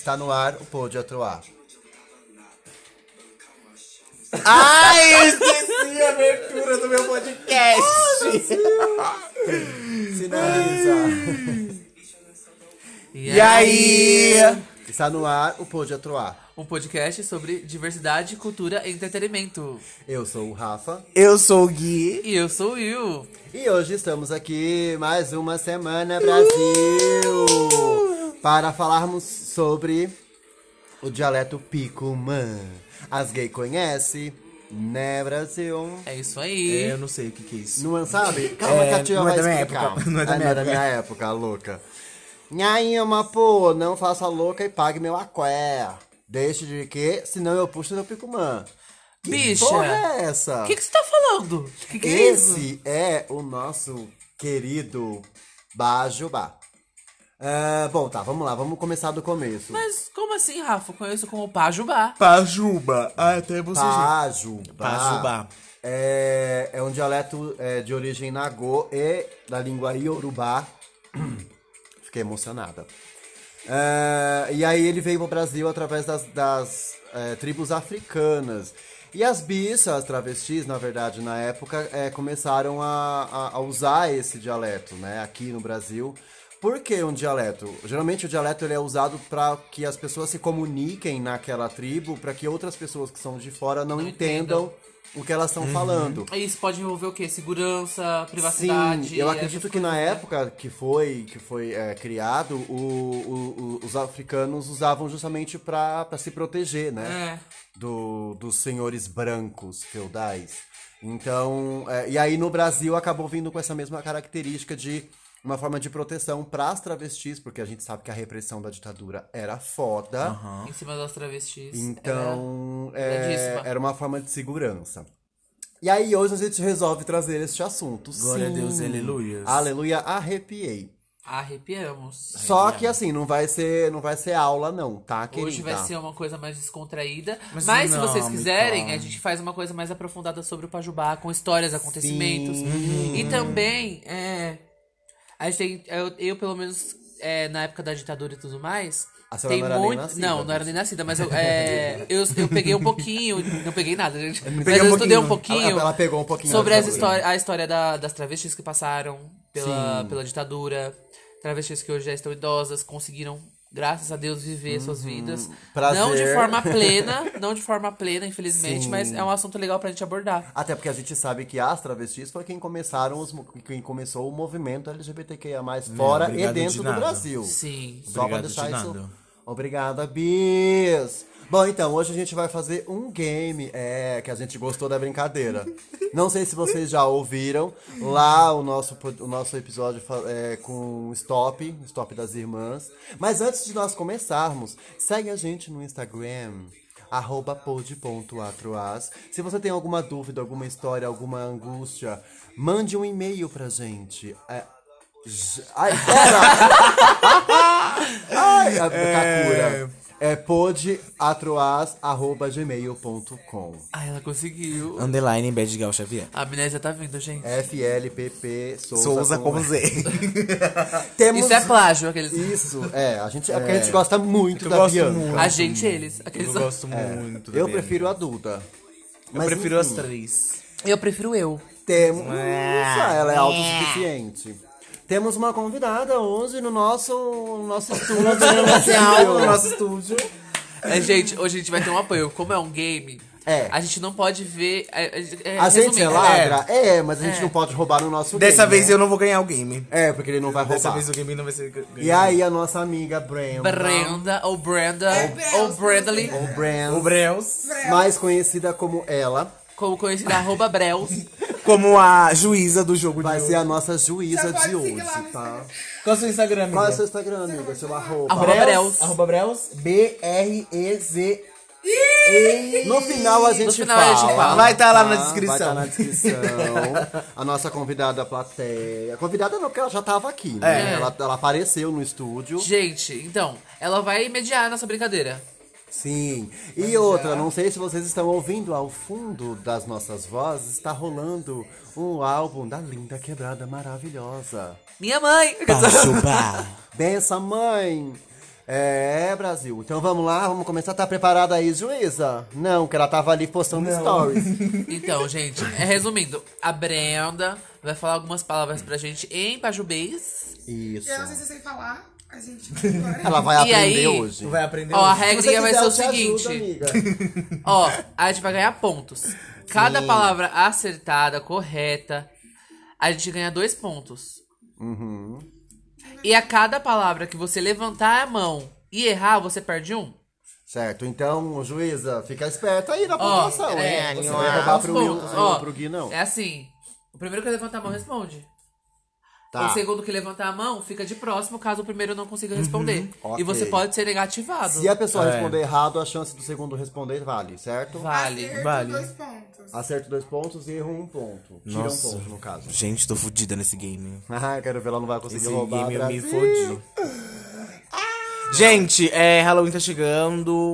Está no ar o Pode Atroar. Ai, eu esqueci a abertura do meu podcast. Sinaliza. E aí? Está no ar o Pode Atroar. Um podcast sobre diversidade, cultura e entretenimento. Eu sou o Rafa. Eu sou o Gui. E eu sou o Will. E hoje estamos aqui mais uma semana, Brasil! Para falarmos sobre o dialeto Picumã. As gays conhecem, né, Brasil? É isso aí. Eu não sei o que é isso. Não sabe? Calma que a tia não é vai da minha explicar. época, não é da minha Não é da minha época, louca. Nhainha, pô, não faça louca e pague meu aqué. Deixe de quê? Senão eu puxo seu Picumã. Que Bicha, porra é essa? O que você tá falando? Que é isso? Esse é o nosso querido Bajubá. Bom, tá, vamos lá, vamos começar do começo. Mas como assim, Rafa? Eu conheço como Pajubá. Pajuba. Ah, até você. Pajubá. Pajubá. É um dialeto de origem nagô e da língua iorubá. Fiquei emocionada. E aí ele veio pro Brasil através das tribos africanas. E as bichas, as travestis, na verdade, na época, começaram a usar esse dialeto, né, aqui no Brasil. Por que um dialeto? Geralmente o dialeto ele é usado para que as pessoas se comuniquem naquela tribo, para que outras pessoas que são de fora não entendam o que elas estão falando. E isso pode envolver o quê? Segurança, privacidade? Sim, eu acredito que na época que foi criado, os africanos usavam justamente para se proteger, né? Dos senhores brancos feudais. Então, e aí no Brasil acabou vindo com essa mesma característica de uma forma de proteção para as travestis, porque a gente sabe que a repressão da ditadura era foda. Em cima das travestis. Então, pesadíssima. era uma forma de segurança. E aí hoje a gente resolve trazer este assunto. Glória Sim. a Deus, aleluia. Aleluia, arrepiei. Arrepiamos. Só que assim, não vai ser aula não, tá, querida? Hoje vai ser uma coisa mais descontraída. Mas Mas se não, vocês me quiserem, calma. a gente faz uma coisa mais aprofundada sobre o Pajubá, com histórias, acontecimentos. Sim. E também, a gente tem. Eu pelo menos, na época da ditadura e tudo mais. A senhora não era nem nascida, Não era nem nascida, mas eu peguei um pouquinho. Não peguei nada, gente. Mas peguei eu um estudei um pouquinho. pouquinho. Ela pegou um pouquinho Sobre da a ditadura. história das travestis que passaram pela ditadura. Travestis que hoje já estão idosas, conseguiram, graças a Deus, viver suas vidas. Prazer. Não de forma plena, infelizmente, Sim. mas é um assunto legal pra gente abordar. Até porque a gente sabe que as travestis foi quem começou o movimento LGBTQIA+, fora e obrigado dentro de do nada. Brasil. Sim. Só pra Obrigado deixar de isso. nada. Obrigada, bis! Bom, então, hoje a gente vai fazer um game, que a gente gostou da brincadeira. Não sei se vocês já ouviram lá o nosso episódio com o Stop das Irmãs. Mas antes de nós começarmos, segue a gente no Instagram, @pod.atroas. Se você tem alguma dúvida, alguma história, alguma angústia, mande um e-mail pra gente. Ai, pera! Ai, a Kakura. podatroas@gmail.com. Ai, ela conseguiu. Underline Bad Gal Xavier. A amnésia tá vindo, gente. FLPP Souza com Z. Temos... Isso é plágio, aqueles. Isso, porque a gente gosta muito Eu da gosto Bianca. muito. A gente, eles. Aqueles. Eu gosto muito. da Eu Bianca. prefiro a Duda. Eu Mas, prefiro enfim, as três. Eu prefiro eu. Temos... ela é autossuficiente. Temos uma convidada hoje no nosso estúdio. No nosso estúdio. Gente, hoje a gente vai ter um apoio. Como é um game, a gente não pode ver. A gente é resumindo, ladra? Mas a gente não pode roubar no nosso Dessa game, vez né? eu não vou ganhar o game. Porque ele não vai Dessa roubar. vez o game não vai ser ganho. E aí a nossa amiga Brenda. Brenda, ou Brandly, Ou Brand, O Breus. mais conhecida como ela, como conhecida @Breus. Como a juíza do jogo vai de ser hoje. a nossa juíza de hoje, tá? Qual é o seu Instagram, amiga? Qual é o seu Instagram, amiga? Seu arroba. Breus. Breus. BREZ. No final a gente fala. Vai estar lá na tá? descrição. Vai estar na descrição. A nossa convidada plateia. Convidada não, porque ela já tava aqui, né? Ela apareceu no estúdio. Gente, então, ela vai mediar nessa brincadeira. Sim. E outra, não sei se vocês estão ouvindo ao fundo das nossas vozes, está rolando um álbum da Linda Quebrada Maravilhosa. Minha mãe! Pajubá. Bença, mãe! É, Brasil. Então vamos lá, vamos começar. Tá preparada aí, juíza? Não, que ela tava ali postando stories. Então, gente, resumindo, a Brenda vai falar algumas palavras pra gente em pajubês. Isso. Eu não sei se eu sei falar. A gente. Ela vai E aprender aí? hoje. Tu vai aprender Ó, a hoje. regrinha vai ser o Se você quiser, eu te seguinte. ajudo, amiga. Ó, a gente vai ganhar pontos. Cada palavra acertada, correta, a gente ganha 2 pontos. E a cada palavra que você levantar a mão e errar, você perde 1. Certo, então, juíza, fica esperta aí na pontuação, é, hein? Você os vai roubar pro Will, pontos. Ó, pro Gui, não. É assim, o primeiro que levantar a mão responde. Tá. O segundo que levantar a mão fica de próximo, caso o primeiro não consiga responder. Ok. E você pode ser negativado. Se a pessoa É. responder errado, a chance do segundo responder vale, certo? Vale. Acerto, Vale. 2 pontos. Acerto 2 pontos e erro 1 ponto. Tira Nossa. 1 ponto, no caso. Gente, tô fodida nesse game. Ah, quero ver, ela não vai conseguir Esse roubar. game eu me Brasil. fodi. Gente, Halloween tá chegando.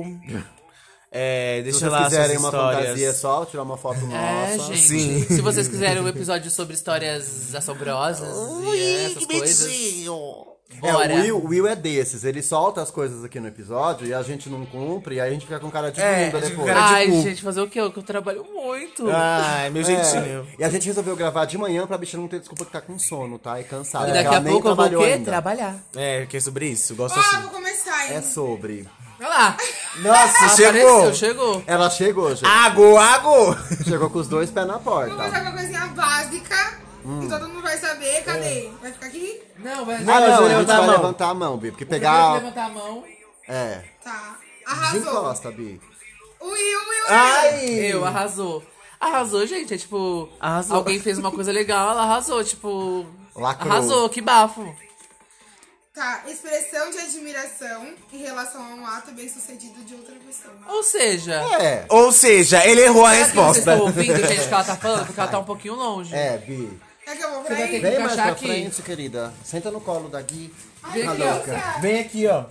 Se Deixa vocês lá suas quiserem uma histórias. fantasia só, tirar uma foto É, nossa. gente. Sim. Se vocês quiserem um episódio sobre histórias assombrosas e essas coisas. Bora. O Will é desses, ele solta as coisas aqui no episódio e a gente não cumpre, e aí a gente fica com cara de É, bunda a gente depois. fica cara de Ai, cu. gente, fazer o quê? Que eu trabalho muito. Ai, meu jeitinho. E a gente resolveu gravar de manhã pra bicha não ter desculpa que tá com sono, tá? E cansada. E porque daqui ela a nem pouco eu vou o trabalhou quê? ainda. Trabalhar. Que é sobre isso. Gosto Ó, assim. vou começar, hein? É sobre. Olha lá. Nossa, Apareceu, chegou. Ela chegou, gente. Água! Chegou com os dois pés na Vou começar porta. com uma coisinha básica. Que todo mundo vai saber. Cadê? Vai ficar aqui? Não, vai. Ah, eu não, vou a gente levantar a vai mão. levantar a mão, Bi, porque O primeiro pegar... que levantar a mão. É. Tá. Arrasou. Desencosta, Bi. Will. Eu, arrasou. Arrasou, gente. É tipo, Arrasou. alguém fez uma coisa legal, ela arrasou. Tipo, Lacrou. arrasou, que bafo. Tá. Expressão de admiração em relação a um ato bem sucedido de outra pessoa. Ou seja, É. Ou seja, ele errou a será que vocês resposta. estão ouvindo, gente, que ela tá falando? Porque ela tá um pouquinho longe. É, Bi. É que eu vou Você pra vai ter aí? que Vem mais encaixar pra aqui. frente, querida. Senta no colo da Gui. Ai, Tá que louca. delícia. Vem aqui, ó.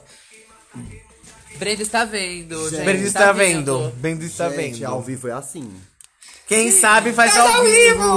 Brenda está vendo, gente. Brenda está vendo. Brenda está Gente, vendo. ao vivo é assim. Quem sabe faz Faz ao vivo.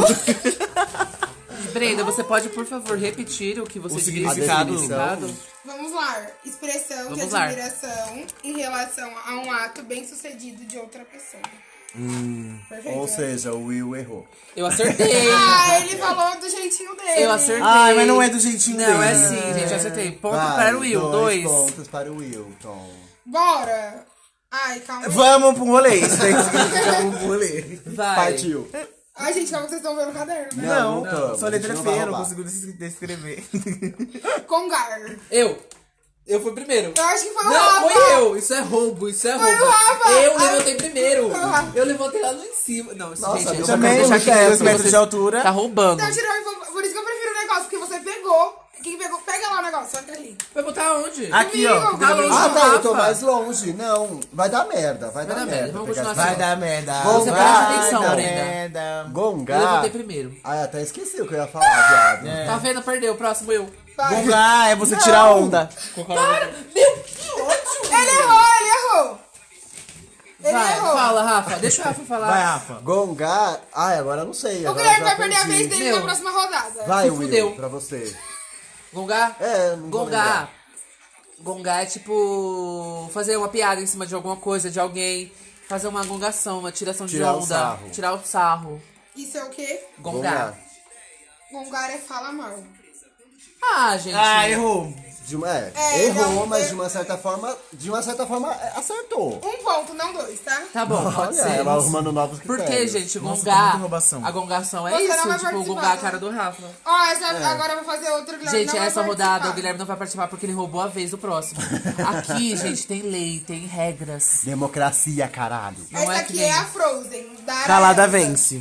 Brenda, você pode, por favor, repetir o que você O disse? significado. Significado? Vamos lá. Expressão de Vamos lá. admiração em relação a um ato bem sucedido de outra pessoa. Perfeito. Ou né? seja, o Will errou. Eu acertei. Ah, ele falou do jeitinho dele. Eu acertei. Ai, mas não é do jeitinho Não, é dele. sim, gente, eu acertei. Ponto Vai, para o Will, 2. pontos para o Wilton. Bora. Ai, calma aí. Vamos pro rolê. Isso daí significa vamos pro rolê. Vai. Partiu. Ai, gente, calma que vocês estão vendo o caderno, né? Não, tamo, sua a gente letra é não vai feia, eu não roubar. consigo descrever. Congar. Eu fui primeiro. Eu acho que foi o Não, Rafa. foi eu. Isso é roubo, isso é Foi roubo. o Rafa. Eu Ai. levantei primeiro. Foi o Rafa. Eu levantei lá no em cima. Não, isso, Nossa, gente, eu Também, vou já deixar que quieto, 2 metros você de altura. tá roubando. Então, por isso que eu prefiro o negócio, porque você pegou. Quem pegou, pega lá o negócio, vai ali. Vai botar onde? Aqui, ó. Comigo, Tá longe Ah, do tá, eu tô Rafa. mais longe. Não, vai dar merda, vai dar dar merda. merda, vamos pegar continuar essa- assim. Vai dar merda. Você presta Vai atenção, dar Brenda. merda. Gongar. Eu levantei primeiro. Ah, até esqueci o que eu ia falar, viado. Tá vendo? Perdeu. O próximo eu. Vai. Gongar é você tirar a onda. Para! Meu, que ódio! Ele errou. Ele Vai, errou. fala, Rafa. Deixa o Rafa falar. Vai, Rafa. Gongar. Ai, agora eu não sei. O agora Guilherme já vai perder a perdi. vez dele Meu. na próxima rodada. Vai, Se Will, fudeu. pra você. Gongar? É, não vou Gongar. lembrar. Gongar é tipo fazer uma piada em cima de alguma coisa, de alguém. Fazer uma gongação, uma tiração Tirar de o onda. sarro. Tirar o sarro. Isso é o quê? Gongar. Gongar é fala mal. Ah, gente. Ah, errou. Errou, não, mas de uma certa forma, acertou. Um ponto, não dois, tá? Tá bom, pode Olha, ser. ela arrumando novos Por critérios. que, gente? Nossa, Gongar. tá muita roubação. A gongação é Você não isso? vai Tipo, participar. gongar a cara do Rafa. Ó, agora eu vou fazer outro Guilherme. Gente, não vai essa rodada participar. o Guilherme não vai participar porque ele roubou a vez do próximo. Aqui, gente, tem lei, tem regras. Democracia, caralho. Não Essa é que aqui nem- é a Frozen. Da Calada Elsa. vence.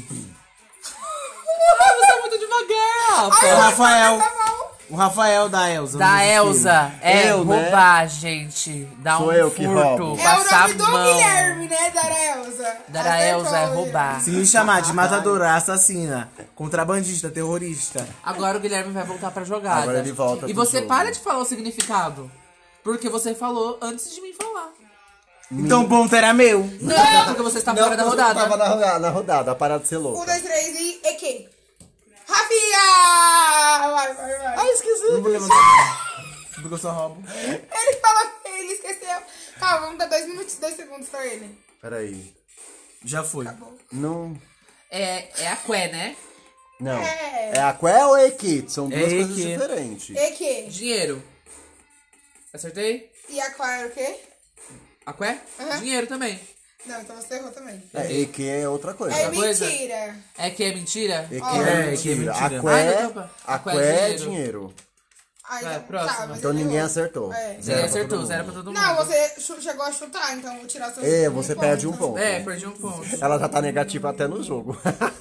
Ah, você é muito devagar, Rafa. O Rafael. Tá bom. O Rafael da Elza. Da Elza é Eu, né? roubar, gente. Dar Sou um eu que furto, roubo. É passar o nome a do mão. Guilherme, né? Da Elsa. Da Elza é roubar. Se me chamar de matadora, assassina, contrabandista, terrorista. Agora o Guilherme vai voltar pra jogada. Agora ele volta E pro você jogo. para de falar o significado. Porque você falou antes de mim falar. Então o ponto era meu. Não, porque você está fora da eu rodada. tava na rodada, a parada de ser louca. 1, 2, 3 e EQ. Rafinha! Vai. Ah, esqueci. Não vou levantar a mão. Porque eu só roubo. Ele falou que Calma, vamos dar 2 minutos e 2 segundos pra ele. Peraí. Já foi. Acabou. Não. É a Qué, né? Não. É. É a Qué ou a Ekit? São duas É coisas Ekit. diferentes. E que? Dinheiro. Acertei? E a qual era o quê? A Qué? Aham. Dinheiro também. Não, então você errou também. É, Eki é outra coisa. É coisa? mentira. É que é mentira? Eki Ó. é É, Eki é mentira. A mentira. Qué, Ai, não, opa. a A Qué Qué é é dinheiro. dinheiro. Ai, Vai, não, próxima. mas Então ele ninguém errou. acertou. É. Ninguém Zero pra acertou, todo zero pra mundo. todo mundo. Não, você chegou a chutar, então eu vou tirar seu É, você perde um ponto. É, perdi um ponto. Ela já tá negativa até no jogo.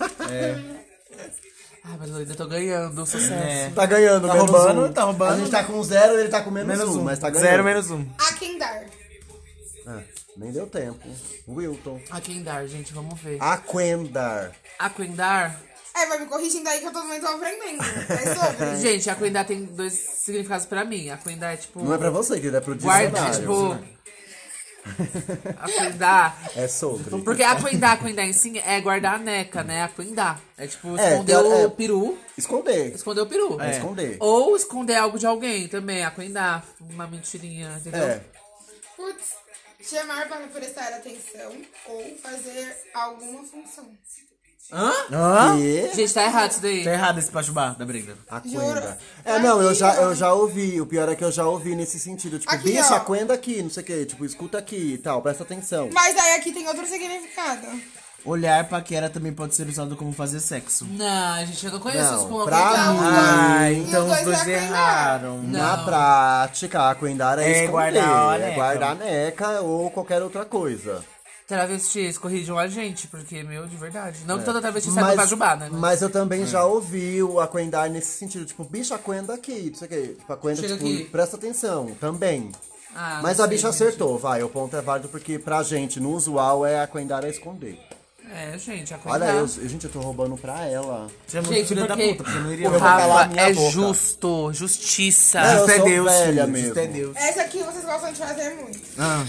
Ah, mas eu ainda tô ganhando, sucesso. Tá ganhando, Tá menos roubando, um. tá roubando. A gente tá com 0, ele tá com menos Menos um, um. mas tá ganhando. 0 menos 1. A quem dar? Ah, nem deu tempo. Wilton. A quem dar, gente, vamos ver. Aquendar. Aquendar. É, vai me corrigindo aí que eu também tô aprendendo. É sobre. Gente, aquendar tem 2 significados pra mim. Aquendar é tipo... Não é pra você, querido, é pro Guarda, dicionário. tipo... Aquendar. É sobre. Porque aquendar em si é guardar a neca, né? Aquendar. É tipo É, esconder é- o peru. Esconder. Esconder o peru. É. Esconder. Ou esconder algo de alguém também. Aquendar. Uma mentirinha, entendeu? É. Putz, chamar para prestar atenção ou fazer alguma função. Hã? E... Gente, tá errado isso daí. Tá errado esse pachubá da Brenda. Juro. Aquenda. É, não, eu já ouvi. O pior é que eu já ouvi nesse sentido. Tipo, Aqui, bicho, ó. aquenda aqui, não sei o que. Tipo, escuta aqui e tal, presta atenção. Mas aí aqui tem outro significado. Olhar paquera também pode ser usado como fazer sexo. Não, gente, eu não conheço Não, isso como pra aquendar. mim- Ah, E então os os dois dois é erraram. Na Não. prática, aquendar é É esconder. guardar a É neca. guardar a neca ou qualquer outra coisa. Travestis, corrijam a gente, porque, meu, de verdade. Não que toda travesti saiba pajubá, né? Mas eu também já ouvi o aquendar nesse sentido. Tipo, bicho, aquenda aqui, não sei o que. Tipo, aquenda, Chega tipo, aqui. presta atenção, também. Ah, Mas não a sei, bicha gente. acertou, vai. O ponto é válido porque pra gente, no usual, é aquendar é esconder. É, gente, aquendar. Olha, gente, eu tô roubando pra ela. Você é muito Gente, filha da porque puta, porque eu não iria o vou calar Rafa minha é boca. justo, justiça. Não, eu Justo é sou Deus, velha filho, mesmo. justo é Deus. Essa aqui vocês gostam de fazer muito. Ah.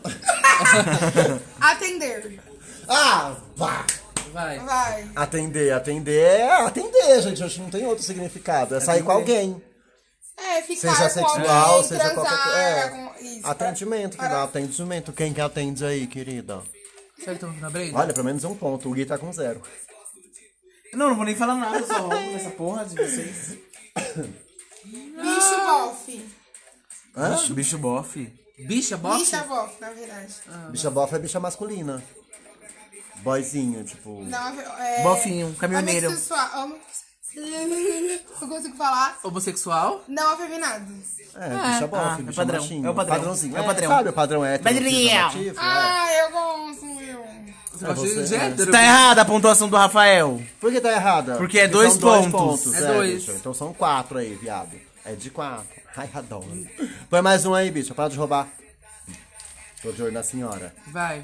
Atender. Ah, vá! Vai. Vai. Atender é atender, gente. Acho que não tem outro significado. É sair com alguém. É, ficar Seja com sexual, alguém, seja transar, qualquer coisa. É. com- isso, Atendimento, que para- dá atendimento. Quem que atende aí, querida? Acertou na Brenda? Olha, pelo menos um ponto. O Gui tá com 0. Não vou nem falar nada, só roubo nessa porra de vocês. Bicho bofe. Bicho bofe. Bicha, bofe? Bicha bofe, na verdade. Bicha bofa é bicha masculina. Boyzinho, tipo. Não, é... Bofinho, caminhoneiro. Homossexual. Eu consigo falar. Homossexual? Não afeminado. Bicha bofa, é bicha padrão, machinho. é o padrão, Padrãozinho. é o padrão. Sabe o padrão hétero? Padrinho. afirmativo, Ah, eu gosto, meu. Você gosta você, de hétero? Tá errada a pontuação do Rafael. Por que tá errada? Porque é são 2 pontos. É 2. bicho. Então são 4 aí, viado. É de 4. Ai, adoro. Põe mais um aí, bicho. Para de roubar. Tô de olho na senhora. Vai.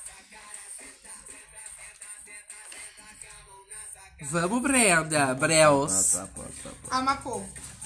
Vamos, Brenda. Breus. Amapô.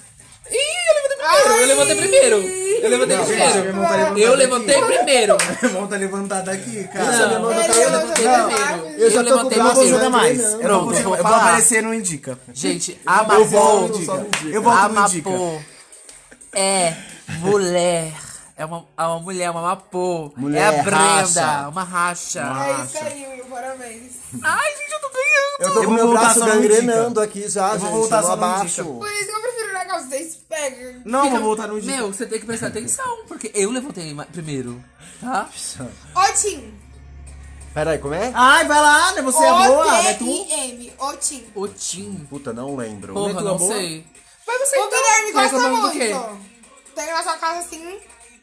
Eu levantei primeiro. Eu levantei primeiro. Eu levantei primeiro. Minha mão tá levantada aqui, cara. Não, Não, eu levantei primeiro. Eu já tô com levantei o braço primeiro. Ajuda mais. treinando. Eu, não Pronto, consigo, vou eu vou falar. aparecer no Indica. Gente, Eu volto, Amapô. só me diga. Eu volto no Indica. Amapô é mulher. É uma mulher, uma Amapô. Mulher, é a Brenda, racha. uma racha. É isso aí, meu. Parabéns. Ai, gente, eu tô ganhando. Eu tô com vou meu voltar braço só no gangrenando aqui já, Eu vou gente. voltar Eu só no abaixo. Por isso que eu prefiro o negócio. Vocês pegam. Não, vou voltar no Indica. Meu, você tem que prestar atenção, porque eu levantei primeiro, tá? Otim. Peraí, como é? Ai, vai lá, né? Você é boa, né? Tu? O-T-I-M. Otim. O Tim. Puta, não lembro. Porra, tua não boa? sei. Mas você O Guilherme Qual é que é o gosta nome do quê? muito. Tem na sua casa assim.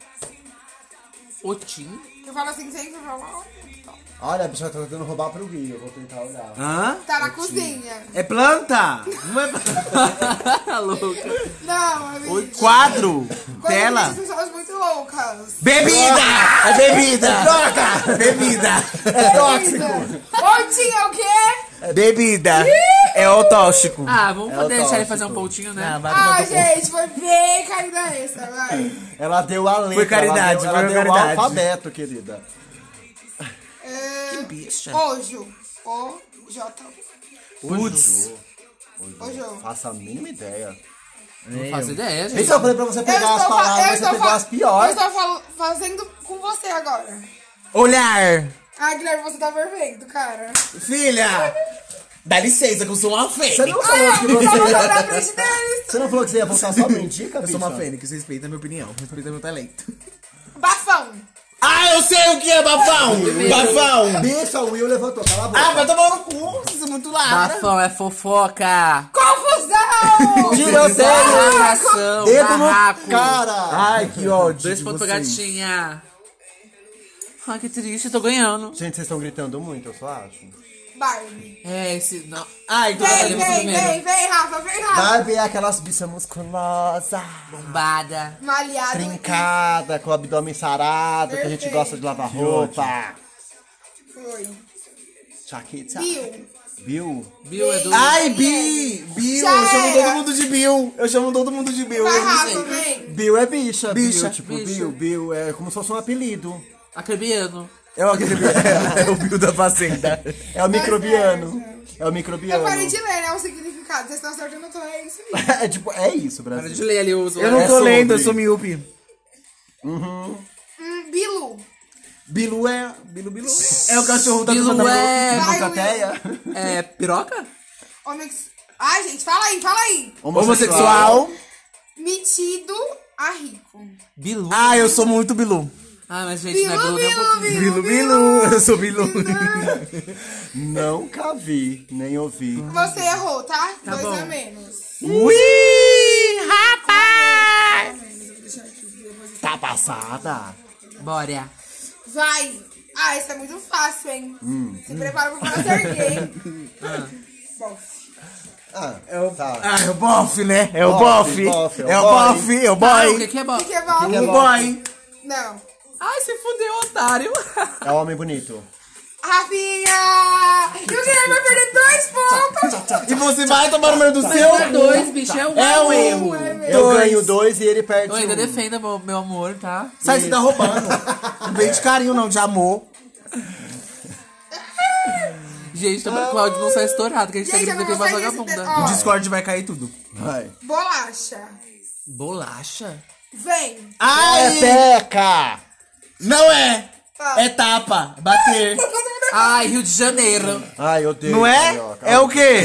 O Tim? Eu falo assim sempre. Eu falo, Olha, a bicha tá tentando roubar pro Gui. Eu vou tentar olhar. Hã? tá na cozinha. É planta? Não é Tá louca. Não, amigo. quadro? Coisa Tela? de pessoas muito loucas. Bebida! É bebida! Droga! Bebida! É tóxico! Otim é o quê? Bebida! É o tóxico. Ah, vamos É poder o deixar ele tóxico. fazer um pontinho, né? Ah, vai tomar Ah, teu cu. gente, foi bem caída essa, vai. Ela deu a letra. Foi caridade, ela foi deu o caridade. alfabeto, querida. É, Bicha. Ojo. O-J. Putz. Ojo. Faça a mínima ideia. Não faço ideia, gente. Isso eu falei pra você pegar as palavras, você pegou as Eu piores. estou fazendo com você agora. Olhar. Ah, Guilherme, você tá perfeito, cara. Filha, dá licença que eu sou uma fênix. Você não falou que Eu você vou ia... na frente deles. Você não falou que você ia voltar só no Indica, Eu sou uma bicha? fênix, respeita a minha opinião, respeita meu talento. Bafão. Ah, eu sei o que é bafão! Bafão! Bicha, o Will levantou, cala a boca. Ah, vai tomar no cu, vocês são muito ladra. Bafão é fofoca. Confusão. Tiroteio! Barracação, Dedo no barraco. cara! Ai, que ódio. 2 de pontos pra vocês. gatinha. Ai, que triste, eu tô ganhando. Gente, vocês estão gritando muito, eu só acho. Barbie. É, esse... Não. Ai, então Vem, vem, Rafa, vem, Rafa. Barbie é aquelas bichas musculosas, Bombada. Malhado. trincada, com o abdômen sarado, que a gente Perfeito. gosta de lavar roupa. Foi. Chaqueta. Bill. Bill? Bill é do... Ai, Bill, Já eu chamo era. todo mundo de Bill. Eu chamo todo mundo de Bill, Vai, eu não Rafa, sei. vem. Bill é bicha. Bicha, Bill, tipo, bicha. Bill é como se fosse um apelido. Acrebiano. É o Bill da Fazenda. É o microbiano. É o Eu microbiano. parei de ler, né, o significado. Vocês estão acertando tudo, é isso aí. É tipo, é isso, Para Brasil. de ler ali os... Eu não É tô sobre. lendo, eu sou miúpe. Bilu. Bilu é... Bilu. É o cachorro da Bilu turma da é... Vai, Bocateia. É piroca? Ai, gente, fala aí. Homossexual. Metido a rico. Bilu. Ah, eu sou muito Bilu. Ah, mas gente, não é Bilu nem um pouquinho. Bilu. Eu sou Bilu. Nunca vi, nem ouvi. Você errou, tá? Tá 2 bom. a menos. Ui, rapaz! Tá passada. Bora. Vai. Ah, isso é muito fácil, hein? Se prepara pro próximo erguer. Bom, Ah, tá. Ah, é o bofe, né? É o Bofe, bofe. bofe, É o boy. bofe, é o Ah, o boy. que é bom? o que é bom? que é O bom? boy. Não. Ai, se fudeu, otário. É o homem bonito. Rafinha! E o Guilherme vai perder 2 pontos. E você vai tomar no meio do seu? É 2, bicho, é um. É o erro. Eu ganho 2 e ele perde Eu ainda 1. defendo meu amor, tá? Sai, você tá roubando. Não vem de carinho, não, de amor. Gente, o Claudio não sai estourado, que a gente tá Gente, eu gritando não que é uma vou sair desse... vagabunda. O Ó, Discord vai cair tudo. Vai. bolacha. Bolacha? Vem. Ai, É peca! não é. Ah. É tapa, bater. Ai, Rio de Janeiro. Ai, eu odeio. Não é? carioca. É o quê?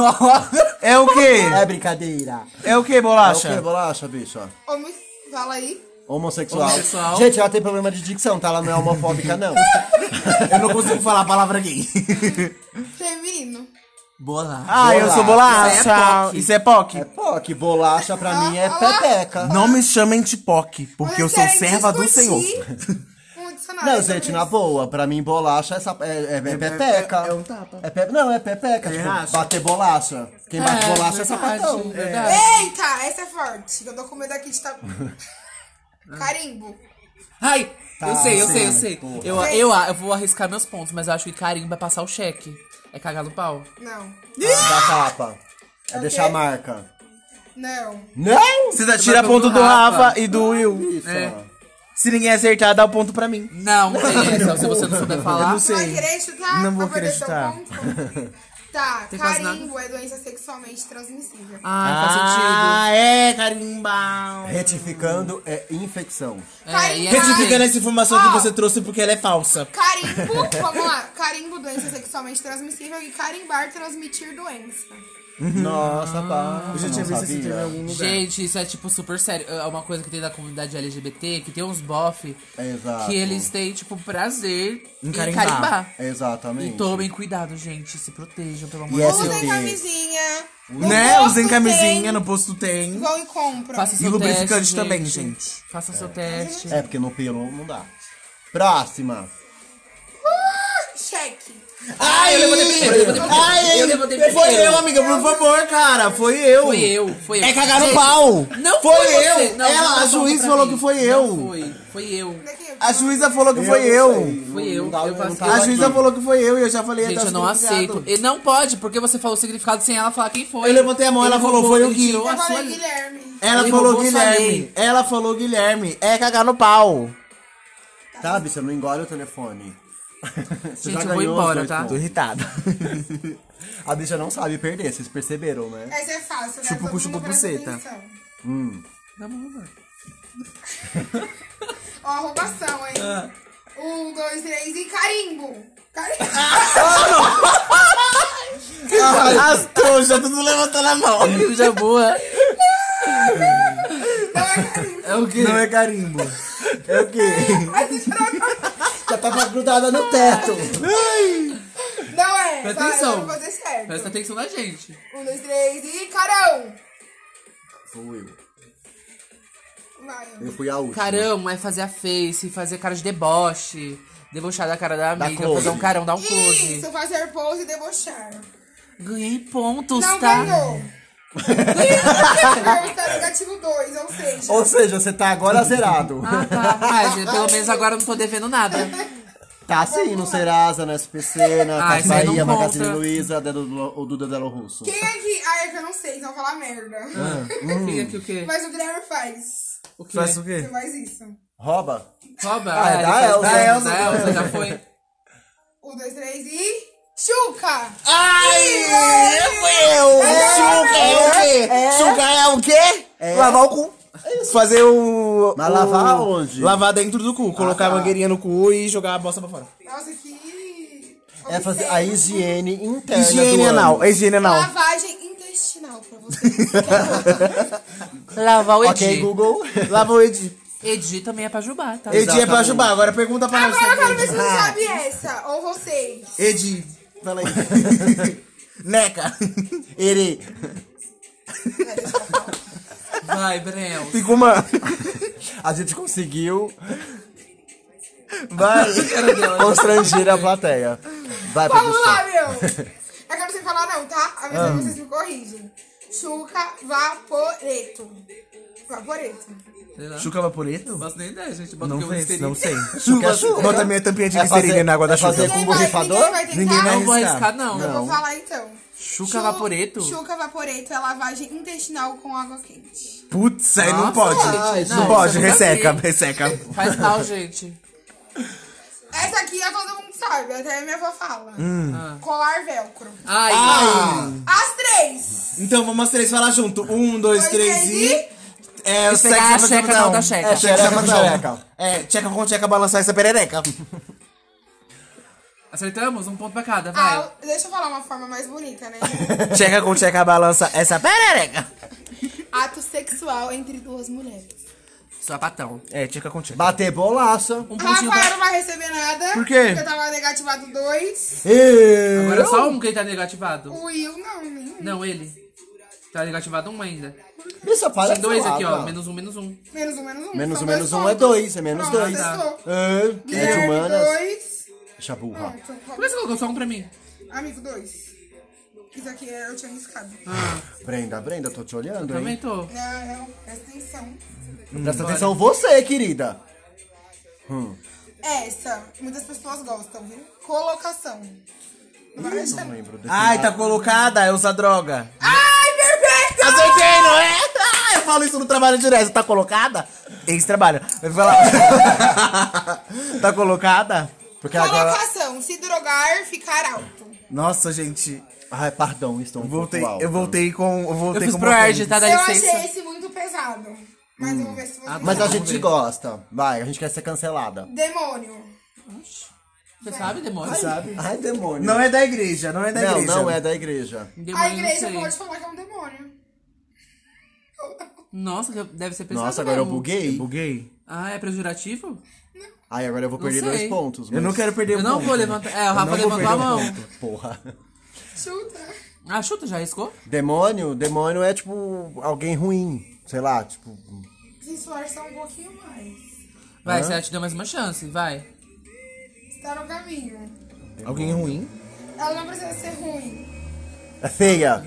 É o quê? É brincadeira. É o quê, É o que, bolacha? bolacha, bicha? Homem, fala aí. Homossexual. Homossexual. Gente, ela tem problema de dicção, tá? Ela não é homofóbica, não. Eu não consigo falar a palavra gay. Feminino. Bolacha. Ah, eu sou bolacha. Isso Isso é POC. É POC. Bolacha pra mim é pepeca. Não me chamem de POC, porque eu sou Vocês querem serva do Senhor. discutir um dicionário Não, sobre gente, na isso. boa. Pra mim, bolacha é pepeca. é um tapa. Não, é pepeca. Tipo, racha. bater bolacha. Quem bate bolacha é sapatão. Verdade. Eita, essa é forte. Eu tô com medo aqui de tá... Carimbo. Ai, eu sei. porra. Eu vou arriscar meus pontos, mas eu acho que carimbo é passar o cheque. É cagar no pau. Não. Da capa. É o deixar a quê? marca. Não. Não! Você tira ponto do Rafa e do Will. Isso. É. Se ninguém acertar, dá o ponto pra mim. Não tem essa. Se você não souber falar. não sei. Vai querer chutar? Não vou Pra querer perder seu chutar. ponto? Tá, Tem quase carimbo é doença sexualmente transmissível. Ai, faz sentido. Ah, é, carimba. Retificando é infecção. É, e é Retificando essa informação que Ó. você trouxe porque ela é falsa. Carimbo, vamos lá. Carimbo, doença sexualmente transmissível e carimbar, transmitir doença. Nossa, pá. Eu já tinha visto esse termo em algum lugar. Gente, isso é tipo super sério. É uma coisa que tem da comunidade LGBT, que tem uns bof Exato. que eles têm, tipo, prazer em carimbar. carimbar. Exatamente. E tomem cuidado, gente. Se protejam, pelo amor E de essa Deus. eu Usem tenho. camisinha. No Né? posto Usem camisinha, tem. no posto tem. Vão e compram. Faça E seu lubrificante teste, também, gente. Faça seu teste. É, porque no pelo não dá. Próxima. Cheque. Ai, eu levantei primeiro. Ai, Eu levantei foi primeiro. eu, amiga, por favor, cara. Foi eu. Foi eu. É cagar no Gente, pau. Não Foi foi eu. você. Não, Ela, não a dá juiz ponto pra falou mim. que foi Não eu. Foi eu. Daqui, A juíza falou que foi eu. Foi eu. Não dá, Eu não faço- tá A aqui. juíza falou que foi eu e eu já falei Gente, até eu o não significado. aceito. E não pode, porque você falou o significado sem ela falar quem foi. Eu levantei a mão, ela falou, foi o ele Gui. tirou Eu a sua... falei Guilherme. Ela Ele falou roubou sua Guilherme. lei. Ela falou Guilherme. É cagar no pau. Sabe, você não engole o telefone. Você Gente, já eu vou ganhou os embora, dois tá? Tô pontos. irritado. A bicha não sabe perder, vocês perceberam, né? Essa é fácil, né? Chupa Todo com chupa mundo presta buceta. atenção. Namora. Ó, roubação, hein? 1, 2, 3 e carimbo. Carimbo. As trouxas, tudo levantando a mão. Já boa. Não é carimbo. É o quê? Não é carimbo. É o quê? Já tava grudada no teto. Não é. Presta Vai, atenção. eu vou fazer certo. Presta atenção na gente. 1, 2, 3 e carão. Fui eu. Vai. Eu fui a última. Carão é fazer a face, fazer cara de deboche, debochar da cara da amiga, close. fazer um carão, dar um close. Isso, fazer pose e debochar. Ganhei pontos, Não tá? ganhou. Está negativo 2, ou seja. Ou seja, você tá agora zerado. Ah, tá. Mas pelo menos agora eu não tô devendo nada. Tá sim, no Serasa, no SPC, na Ah, Casa isso aí não Bahia, Magazine conta. Luiza, o Duda Delo Russo. Quem aqui... Ah, é que eu não sei, então vou falar merda. Quem aqui o quê? Mas o Guilherme faz. O quê? Faz o Você quê? faz isso. Rouba? Rouba? Ah, é ele da faz Elza. da Elza, Da Elza, já foi. 1, 2, 3 e... Chuca! Ai, eu! Chuca é o quê? Chuca é o quê? Lavar o cu. Fazer o... Mas lavar onde? Lavar dentro do cu. Colocar a mangueirinha no cu e jogar a bosta pra fora. Nossa, que... É fazer a higiene interna Higiene do anal. ânus. Higiene anal. Lavagem intestinal pra vocês. Lavar o Edi. Ok, Google. Lava o Edi. Edi também é pra jubar, tá? Edi é pra Jubá. Agora pergunta pra nós. Agora eu quero ver se você sabe essa. Ou vocês. Edi. Fala aí. Neca. Ere. Vai, Brel. Picumã. A gente conseguiu Vai. constranger a plateia. Vai, Vamos produção. lá, meu. É que eu não sei falar não, tá? A vez que vocês me corrigem. Chuca Vaporeto. Vaporeto. Sei lá. Chuca vaporeto? Não faço nem ideia, gente. Bota Não que eu sei, listerine. não sei. Chuca é chuca. Bota minha tampinha de É listerine fazer- na água da é fazer chuca. com Ninguém borrifador? vai tentar? Ninguém vai Não vou arriscar. arriscar, não. Eu vou falar então. Chuca Vaporeto? Chuca Vaporeto é lavagem intestinal com água quente. Putz, aí não Nossa, pode. gente, Não não, pode, isso eu nunca resseca, vi. resseca. Faz mal, gente. Essa aqui é todo mundo sabe, até minha avó fala. Colar velcro. Ai, As 3. Então vamos as três falar junto. 1, 2, 3 e... É o Esse pegar a sexo checa na outra checa. É, checa Xereca com com xereca. xereca. É, checa com checa, balançar essa perereca. acertamos? Um ponto pra cada, vai. Ah, deixa eu falar uma forma mais bonita, né? Checa com checa, balança essa perereca. Ato sexual entre duas mulheres. Sapatão. É, checa com checa. Bater bolaça. Um pontinho Rafael pra... não vai receber nada. Por quê? Porque eu tava negativado 2. Agora é só um que ele tá negativado. O Will não, nenhum. Não, ele. Tá negativado um ainda. Isso, para Tem dois de aqui, ó. falar. Menos um, menos um. Menos um, menos um. Menos São um, dois menos um pontos. é 2, é menos Pronto, 2. acertou. É de Guilherme, humanas. 2. Deixa burra. Por que você colocou só um pra mim? Amigo, 2. Isso aqui eu tinha arriscado. Brenda, tô te olhando, Também hein? tô. Não, presta atenção. Presta atenção você, querida. Essa, muitas pessoas gostam, viu? Colocação. Não vai achar. Não lembro desse Ai, tá nada. colocada, é usar droga. Ai, perfeito! Acertei, não é? Ah, eu falo isso no trabalho direto. Tá colocada? Eles trabalham. Vai falar. Tá colocada? Porque agora... Colocação, se drogar, ficar alto. Nossa, gente. Ai, pardon, estou um Voltei, pouco alto. eu voltei com. Eu fiz com pro uma Erd, frente. tá? Dá Eu licença. achei esse muito pesado. Mas eu vou ver se você Mas a Vamos gente ver. gosta. Vai, a gente quer ser cancelada. Demônio. Você sabe, demônio? Sabe? Ai, demônio. Não é da igreja, não é da Não, igreja. não é da igreja. Demônio, A igreja não sei. pode falar que é um demônio. Nossa, deve ser pesado Nossa, agora eu mesmo. buguei. Buguei. Ah, é pejorativo? Ai, agora eu vou Não perder sei. 2 pontos. Eu não quero perder Eu não ponto. vou levantar. É, o Rafa não vou levantou a perder mão. ponto. Porra. Chuta. Ah, chuta, já arriscou? Demônio é tipo alguém ruim. Sei lá, tipo... Se esforçar um pouquinho mais. Vai, você te deu mais uma chance, vai. Está no caminho. Alguém ruim? Ela não precisa ser ruim. É feia.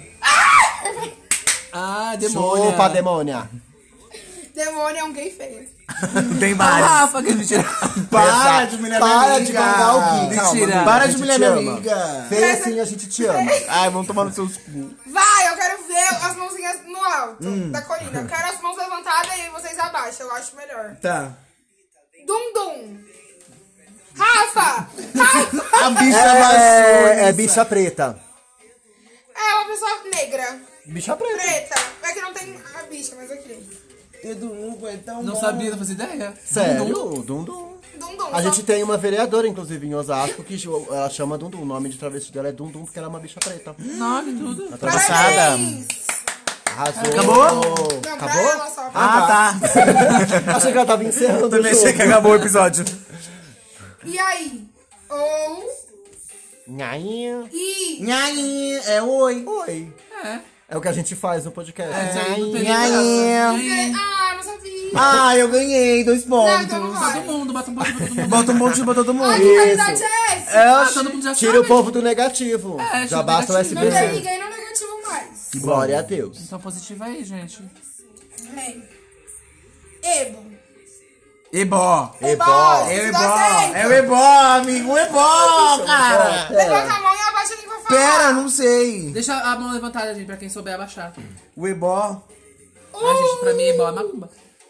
Ah, demônio. Chupa, demônia. Demônio é um gay feio. Tem Ah, vários. Rafa, que mentira. Para de humilhar minha Para amiga. de bangar o Gui. Calma, Mentira. amiga, Para a de gente humilhar te minha ama. amiga. Feia assim, a gente te ama. Ai, vamos tomar no seus cu. Vai, eu quero ver as mãozinhas no alto da colina. Eu quero as mãos levantadas e vocês abaixo. Eu acho melhor. Tá. Dum dum. Rafa! Rafa! A bicha vassoura. É bicha preta. É uma pessoa negra. Bicha preta. Preta. É que não tem a bicha, mas ok. Edumbo é tão Não bom. sabia, não fazia ideia. Sério? Dundum. Dundum. A gente tem uma vereadora, inclusive, em Osasco, que ela chama Dundum. O nome de travesti dela é Dundum, porque ela é uma bicha preta. Nome, tudo. Atravessada. Parabéns! Arrasou. Acabou? Não, pra Acabou? ela só. Ah, tá. Achei que ela tava encerrando o Também achei jogo. que acabou o episódio. E aí? Ou... Nhainha. E... Nhainha, é oi. Oi. É. É o que a gente faz no podcast. Isso aí não tem Nhainha. graça. Ah, não sabia. Ah, eu ganhei 2 Não, pontos. então não vai. Todo mundo, bota um ponto pra todo mundo. Bota um monte pra todo mundo. Ai, que qualidade é essa? Ah, todo mundo já Tira sabe. o povo do negativo. É, Já tira o basta o negativo. Não tem SBC. ninguém no negativo mais. Glória a Deus. Então positivo aí, gente. Bem. Ebo. Ebó. Ebó. É o Isso Ebó. dá certo. É o Ebó, amigo. O Ebó, cara. Levanta a mão e abaixa quem for falar. Pera, não sei. Deixa a mão levantada, gente, pra quem souber abaixar. O Ebó. Ai, gente, pra mim, igual é macumba.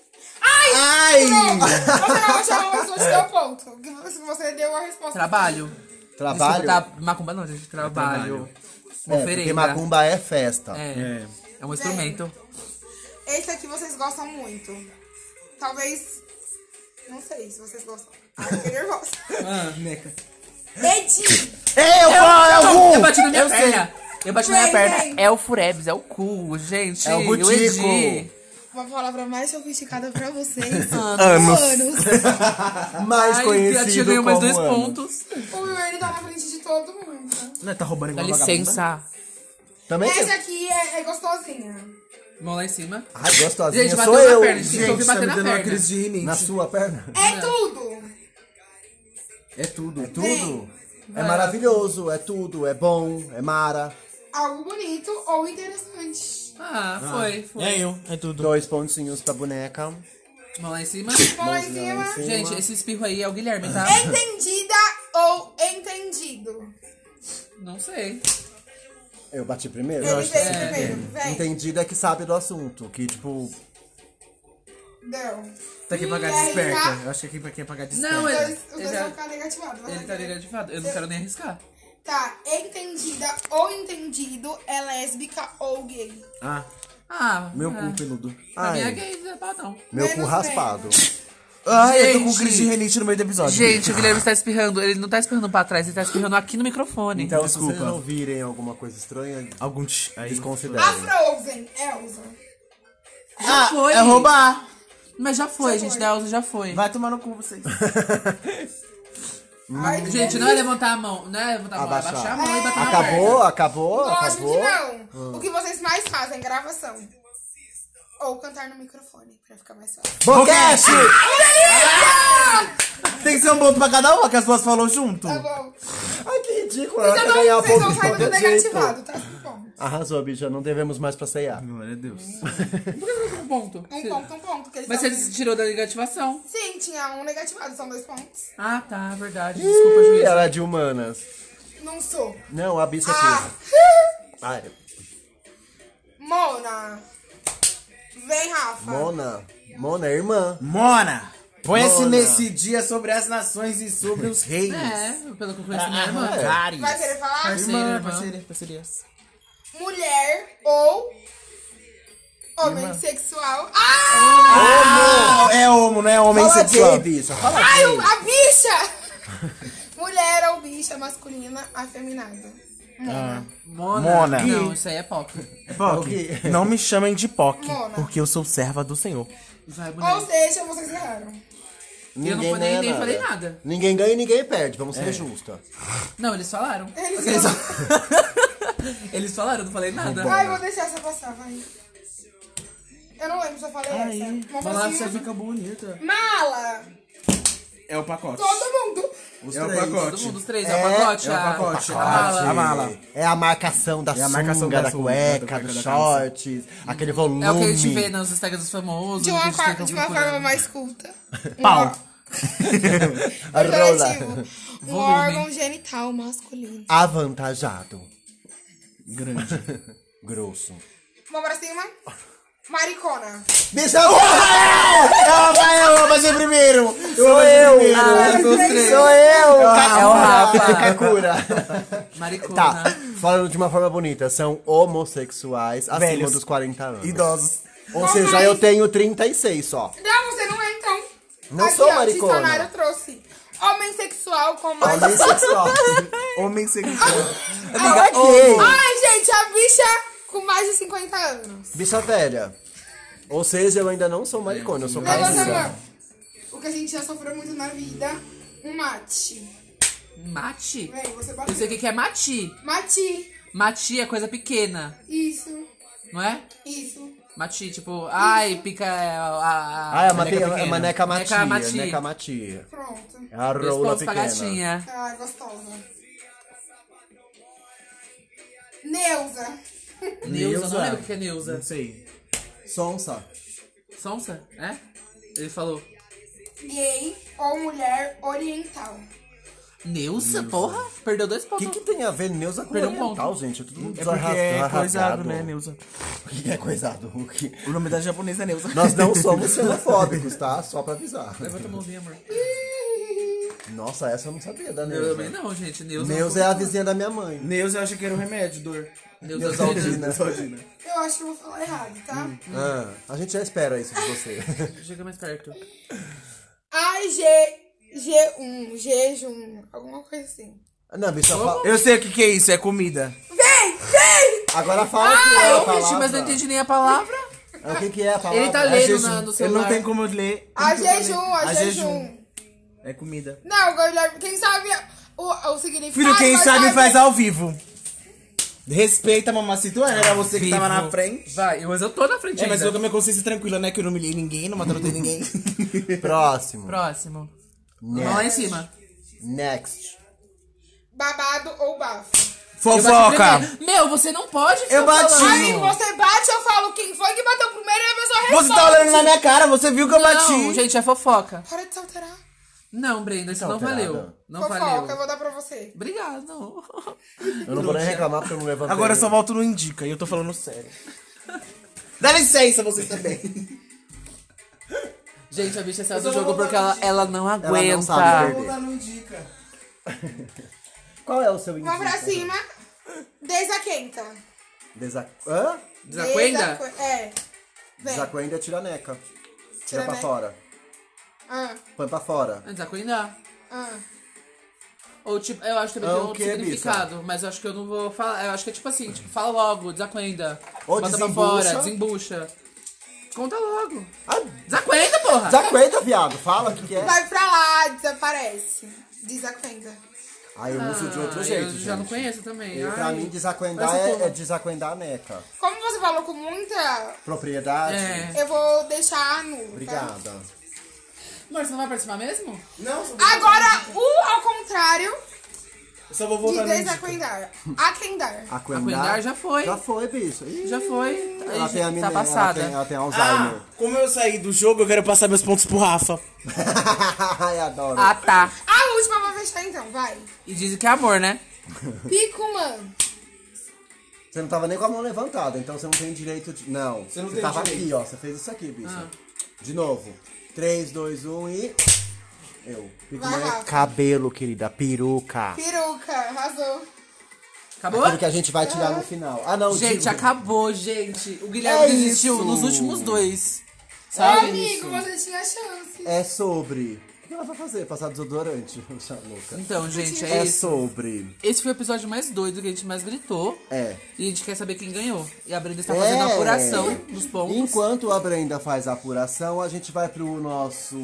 Ai. Não, você não achou, mas vou te dar o ponto. Que você deu a resposta. Trabalho. Trabalho. Desculpa, tá, macumba não, gente. Trabalho. Uma Porque oferenda. macumba é festa. É um instrumento. Esse aqui vocês gostam muito. Talvez... Não sei se vocês gostam. Ai, eu fiquei nervosa. Neca. Edi. Eu bati na minha perna. Eu bati na minha Vem, perna. vem. É o Furebs, é o cu, gente. É o Butico. Edi. Uma palavra mais sofisticada pra vocês. Anos. Anos. Mais Ai, a tia conhecido ganhou mais como 2 anos. pontos. O meu ele tá na frente de todo mundo. Não, tá roubando Dá igual vagabunda? licença. Também Esse tem. aqui é gostosinha. Mão lá em cima. Ai, gostosinha Gente, sou bateu na eu. perna, gente. Gente, tá bater me na dando uma perna. crise de rinite. Na sua perna? É tudo. É tudo. Tudo. É maravilhoso, é tudo, é bom, é mara. Algo bonito ou interessante. Ah, foi. É eu, é tudo. 2 pontinhos pra boneca. Mão lá em cima. Mão lá em cima. Gente, esse espirro aí é o Guilherme, tá? Entendida ou entendido? Não sei. Eu bati primeiro? Ele veio primeiro. Vem. Entendida é que sabe do assunto. Que, tipo, Deu. Tá aqui pra pagar RK, desperta. Eu acho que aqui pra quem é pagar desperta. Não, Os ele, dois ele, vão já- ficar negativados. vai ele lá. tá negativado. Eu não quero nem arriscar. Tá, entendida ou entendido é lésbica ou gay. Ah, Ah, meu é. cu peludo. Pra mim é Ai. gay, não é pau, não. meu cu Menos raspado. Ai, eu tô com Gente. crise de renite no meio do episódio. Gente, o Guilherme está espirrando. Ele não tá espirrando pra trás, ele tá espirrando aqui no microfone. Então, se Desculpa. vocês ouvirem alguma coisa estranha, Algum aí. desconsiderem. A Frozen, Elsa. Ah, foi. é roubar. Mas já foi, Já gente. foi. Da Elza já foi. Vai tomar no cu vocês. Ai, que Gente, não é levantar a mão. Não é levantar a mão, é Abaixar. abaixar a mão e bater na Acabou, acabou, Lógico acabou. que não. O que vocês mais fazem? Gravação. Ou cantar no microfone, pra ficar mais fácil. Boquete! Tem que ser um ponto pra cada uma, que as duas falou junto. Tá bom. Ai, que ridículo. Ela Vocês quer ganhar vocês ponto vão de saindo do qualquer jeito. negativado, tá? Bom. Arrasou, bicha. Não devemos mais passear. Glória a Deus. Um ponto. Um ponto. Que eles Mas estavam- você tirou da negativação. Sim, tinha um negativado, são 2 pontos. Ah, tá, verdade. Desculpa, Ih, juiz. ela é de humanas. Não sou. Não, a bicha Ah! aqui. Ai, Mona. Vem, Rafa. Mona é irmã. Mona, põe-se Mona. nesse dia sobre as nações e sobre os reis. É, pelo que eu conheço minha irmã. Arrancares. Vai querer falar? Parceira, irmã. Parcerias. Mulher ou homem sexual. Ah! É homo, não é homem Fala sexual. gay, bicha. Fala Ai, gay. a bicha! Mulher ou bicha masculina afeminada. Mona. Não, isso aí é POC. POC, não me chamem de POC, Mona. porque eu sou serva do Senhor. Vai, Ou boneco. seja, vocês erraram. Eu não Ninguém nem ganha falei nada. Ninguém ganha e ninguém perde. Vamos ser justos. Não, eles falaram. Eles Eles falaram, eu não falei nada. Ai, vou deixar essa passar, vai. Eu não lembro se eu falei essa. Vamos Vai lá, assim. você fica bonita. Mala! É o pacote. Todo mundo. É o Todo pacote. mundo, os três. É o pacote. é o pacote. A mala. A mala. É a marcação da a marcação sunga, da da sunga, cueca, da cueca, dos da shorts, aquele volume. É o que a gente vê nos Instagram dos famosos. De que a uma, gente fica de uma procurando. forma mais culta. Pau. A rola. Pejorativo. Um Volume. órgão genital masculino. Avantajado. Grande. Grosso. Vamos pra cima. Maricona. Bicha, Eu vou fazer primeiro. sou eu! Dos três. Sou eu! É o Rafa. Kakura. Maricona. Tá, falando de uma forma bonita, são homossexuais acima Velhos. dos 40 anos. Idosos. Ou seja, eu tenho 36 só. Não, você não é, então. Não Aqui, sou ó, maricona. dicionário trouxe. Homem sexual com mais... Homem sexual. Homem sexual. Ah, ok. Ai, gente, a bicha com mais de 50 anos. Bicha velha. Ou seja, eu ainda não sou maricona, eu sou Levanta a caipira. mão. O que a gente já sofreu muito na vida. Um mate. Mate? Vem, você Eu bateu. sei o que é mati. Mati. Mati é coisa pequena, Isso. não é? Isso. Mati, tipo, ai, pica Ah, é uma pequena. maneca matia. Neca matia. Neca matia. Pronto. É a 2 rola pontos pra pequena. gatinha. Ai, gostosa. Neuza. Neuza, não lembro o que é Neuza. Não sei. Sonsa. Sonsa, é? Ele falou. Gay ou mulher oriental. Neuza, porra? Perdeu 2 O pontos. que tem a ver Neuza com Perdeu um oriental, ponto. gente? É tudo É porque é desarrasgado. coisado, né, Neuza? O que é coisado? O que... O nome da japonesa é Neuza. Nós não somos xenofóbicos, tá? Só pra avisar. Levanta a mãozinha, amor. Nossa, essa eu não sabia da Eu Neuza. também não, gente. Neuza. Neuza é a vizinha da minha mãe. Neuza eu achei que era um remédio, dor. Neuza Neusaldina. Neusaldina. Eu acho que eu vou falar errado, tá? Ah, a gente já espera isso de você. Chega mais perto. G1, jejum, alguma coisa assim. Não, bicha, fala... Eu sei o que é isso, é comida. Vem, vem! Agora fala o que é a Eu palavra. menti, mas não entendi nem a palavra. O que é a palavra? Ele tá É lendo jejum. no Eu celular. não tenho como eu ler. A jejum, a A jejum. jejum. É comida. Não, Guilherme, quem sabe o significado... Filho, quem vai sabe saber. faz ao vivo. Respeita a mamacita, era você que tava na frente. Vai, mas eu tô na frente É, mas eu ainda. com a minha consciência tranquila, né? Que eu não humilhei ninguém, não maltratei ninguém. Próximo. Próximo. Vamos lá em cima. Next. Babado ou bafo. Eu bati Fofoca! primeiro. Meu, você não pode ficar Eu bati. falando. Aí você bate, eu falo quem foi que bateu primeiro e a pessoa responde. Você tá olhando na minha cara, você viu que eu bati. Não, gente, é fofoca. Para de se alterar. Não, Brenda, isso não alterada. valeu. Não Fofoca, eu valeu. vou dar pra você. Obrigado. Não. Eu não vou nem reclamar porque eu não levantei. Agora eu só volto no Indica e eu tô falando sério. Dá licença, vocês também. Gente, a bicha saiu Eu só do vou jogo porque botar ela não aguenta. sabe perder. no Indica. Qual é o seu Vamos pra indica? cima. Desaquenta. Hã? Desacuenda? É. Vem. Desacuenda é tiraneca. Tira pra Tiraneca. fora. Ah, Põe pra fora. Desacuendar. ah. Ou tipo, eu acho que também Ah, tem o outro que, significado, mas eu acho que eu não vou falar. Eu acho que é tipo assim, tipo, fala logo, desacuenda. Ou bota pra desembucha. fora, desembucha. Conta logo. Ah, Desacuenda, porra! desacuenda, viado. Fala o que é. Vai pra lá, desaparece. Desaquenta. Aí eu uso de outro Ah, jeito, eu já não gente. conheço também. Eu, pra Ai. mim, desacuendar Mas, porra. é desacuendar a neca. Como você falou com muita, Propriedade. É. eu vou deixar nulo, tá? Obrigada. Amor, você não vai participar mesmo? Não, só Agora, o ao contrário eu só vou de voltar no Indica. desaquendar. Aquendar. Acuendar já foi. Já foi, bicho. Ih, Já foi. Ela Aí, tem a tá menina, passada. ela tem Alzheimer. Ah, como eu saí do jogo, eu quero passar meus pontos pro Rafa. Ai, adoro. Ah, tá. A última pra fechar então, vai. E dizem que é amor, né? Picumã. Você não tava nem com a mão levantada, então você não tem direito de... Não, Você não você tem tava direito. aqui, ó. Você fez isso aqui, bicho. Ah. De novo. 3, 2, 1 e... Eu. Pico Vai, mais Rafa. cabelo, querida. Peruca. Peruca, arrasou. Acabou? Aquilo que a gente vai tirar no final. Ah, não, Gente, digo- acabou, gente. O Guilherme É desistiu isso. nos últimos 2. Ô, Sabe? amigo, você tinha chance. É sobre... O que ela vai fazer? Passar desodorante? Essa louca. Então, gente, É é isso. sobre... Esse foi o episódio mais doido que a gente mais gritou. É. E a gente quer saber quem ganhou. E a Brenda está fazendo a apuração dos pontos. Enquanto a Brenda faz a apuração, a gente vai pro nosso...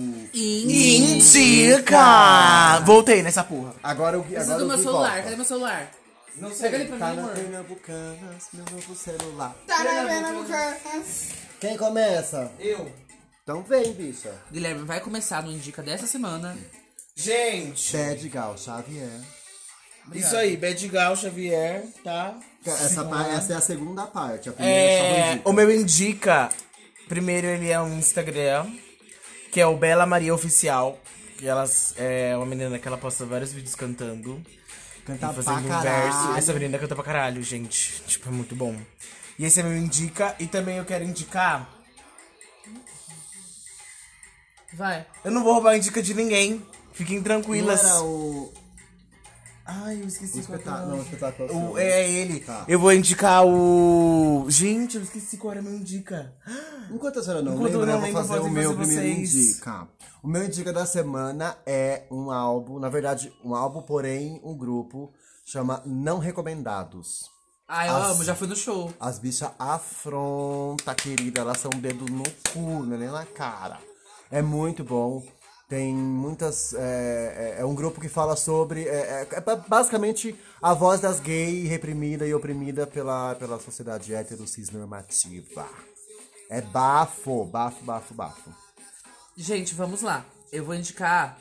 Indica! Voltei nessa porra. Agora o Preciso agora do o meu Gui celular. volta. Cadê meu celular? Não Pega ele pra tá mim, na amor. Pernambucanas, meu novo celular. Tá na Pernambucanas. Quem começa? Eu. Então vem, bicha. Guilherme vai começar no Indica dessa semana. Gente, Bad Gal Xavier. isso aí, Bedigal Xavier, tá? Essa é a segunda parte. A primeira é só É, indica. o meu Indica, primeiro ele é um Instagram, que é o Bela Maria Oficial, que elas é uma menina que ela posta vários vídeos cantando. Canta E fazendo pra um verso. caralho. Essa menina canta pra caralho, gente. Tipo, é muito bom. E esse é meu Indica. E também eu quero indicar... Vai. Eu não vou roubar a Indica de ninguém. Fiquem Não tranquilas. era o... Ai, eu esqueci qual que é o Não, nome. espetáculo. É ele. Tá. Eu vou indicar o... Gente, eu esqueci qual era o meu indica. Enquanto a senhora não Enquanto eu lembra, não eu vou lembro, fazer o pode meu fazer primeiro vocês. indica. O meu indica da semana é um álbum, na verdade, um álbum, porém, um grupo, chama Não Recomendados. Ah, eu amo, já fui no show. As bichas afronta, querida, elas são dedo no cu, não é nem na cara. É muito bom. Tem muitas. É um grupo que fala sobre. É basicamente a voz das gays reprimida e oprimida pela sociedade hétero cisnormativa. É bafo, bafo, bafo, bafo. Gente, vamos lá. Eu vou indicar.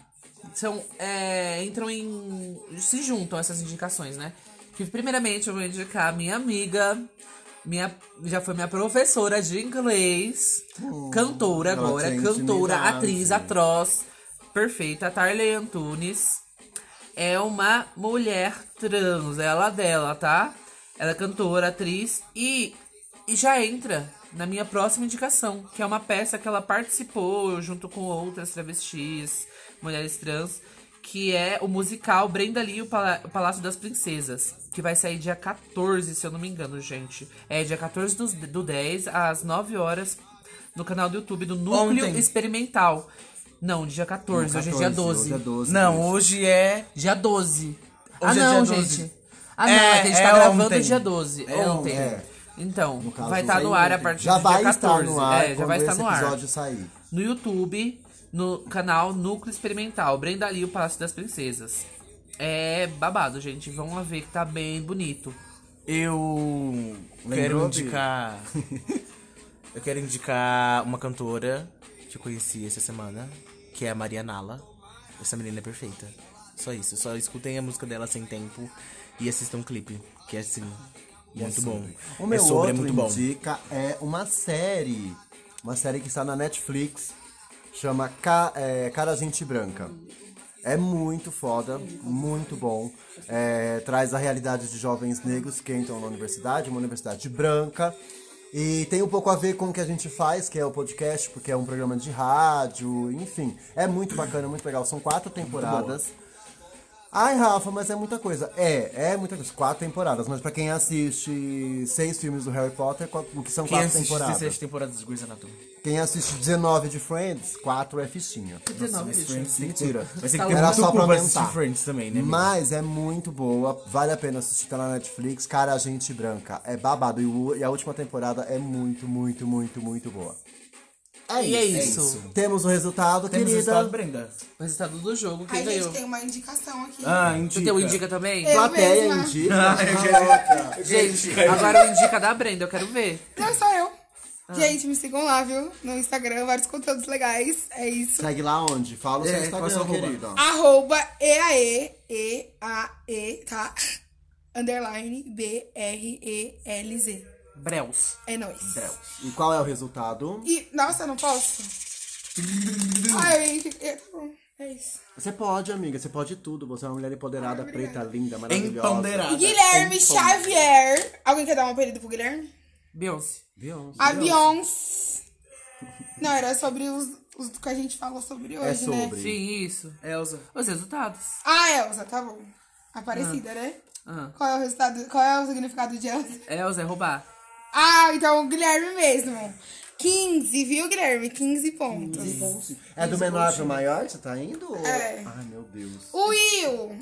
Se juntam essas indicações, né? Que primeiramente eu vou indicar a minha amiga. Já foi minha professora de inglês. Cantora ela agora. tem Cantora, intimidade. atriz, atroz. Perfeita. Tarley Antunes. É uma mulher trans. Ela dela, tá? Ela é cantora, atriz. E já entra na minha próxima indicação, que é uma peça que ela participou junto com outras travestis, mulheres trans, que é o musical Brenda Lee e o Palácio das Princesas, que vai sair dia 14, se eu não me engano, gente. É dia 14 do 10, às 9 horas, no canal do YouTube do Núcleo Ontem. Experimental. Não, dia 14, hoje é dia 12. Hoje é 12. Não, hoje é... Dia 12. Hoje é não, dia 12. gente. Ah, não, é que a gente tá é gravando ontem. dia 12. Ontem. é. Então, No caso, vai estar no ar a partir já do vai dia 14. estar no ar já quando vai estar esse no ar. episódio sair. No YouTube, no canal Núcleo Experimental, Brenda Lee e o Palácio das Princesas. É babado, gente. Vamos lá ver que tá bem bonito. Eu quero Lembrou, indicar... Eu quero indicar uma cantora que eu conheci essa semana, que é a Maria Nala. Essa menina é perfeita. Só isso. Só escutem a música dela Sem Tempo e assistam um clipe, que é assim, muito bom. O meu é sobre, outro muito bom. indica é uma série. Uma série que está na Netflix. Chama Cara Gente Branca. É muito foda, muito bom. Traz a realidade de jovens negros que entram na universidade, uma universidade branca. E tem um pouco a ver com o que a gente faz, que é o podcast, porque é um programa de rádio, enfim. É muito bacana, muito legal. São 4 temporadas. Ai, Rafa, mas é muita coisa. É muita coisa. 4 temporadas. Mas pra quem assiste 6 filmes do Harry Potter, o que são Quem 4 assiste temporadas? 16 temporadas de Grey's Anatomy? Quem assiste 19 de Friends, 4 é fichinha. 19 Mas de Friends tem que Mentira. Mas tem Tá que ter Era muito só pra cu pra assistir aumentar. Friends também, né, amiga? Mas é muito boa, vale a pena assistir, tá na Netflix. Cara, Gente Branca, é babado. E a última temporada é muito, muito, muito, muito boa. E é isso. Temos o resultado, Temos o querida. resultado, Brenda. O resultado do jogo, quem Ai, ganhou? gente, tem uma indicação aqui. Você tem o indica também? Eu Plateia mesma. indica. Gente, agora o indica da Brenda, eu quero ver. Não, só eu. Gente, me sigam lá, viu? No Instagram, vários conteúdos legais. É isso. Segue lá onde? Fala o seu qual é o Instagram, seu arroba? querida. @EAE, tá? Underline BRELZ. Breus. É nóis. E qual é o resultado? E, nossa, eu não posso? Ai, tá bom. É isso. Você pode, amiga, você pode tudo. Você é uma mulher empoderada, preta, linda, maravilhosa. Empoderada. E Guilherme Xavier. Alguém quer dar um apelido pro Guilherme? Beyoncé. Beyoncé. A Beyoncé. Não, era sobre os que a gente falou sobre hoje, né? sobre. Sim, isso. Elza. Os resultados. Ah, Elza, tá bom. Aparecida, né? Ah. Qual é o resultado? Qual é o significado de Elza? Elza é roubar. Ah, então o Guilherme mesmo. 15, viu, Guilherme? 15 pontos. É do menor pro maior que você tá indo? ou- É. Ai, meu Deus. O Will.